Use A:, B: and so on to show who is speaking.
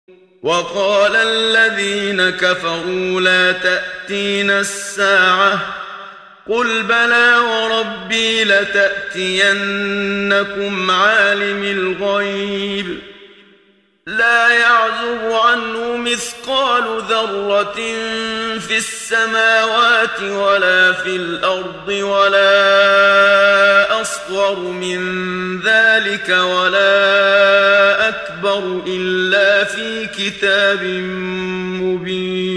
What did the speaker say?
A: وقال الذين كفروا لا تأتينا الساعة قل بلى وربي لتأتينكم عالم الغيب لا يعزب عنه مثقال ذرة في السماوات ولا في الأرض ولا أصغر من ذلك ولا أكبر إلا في كتاب مبين.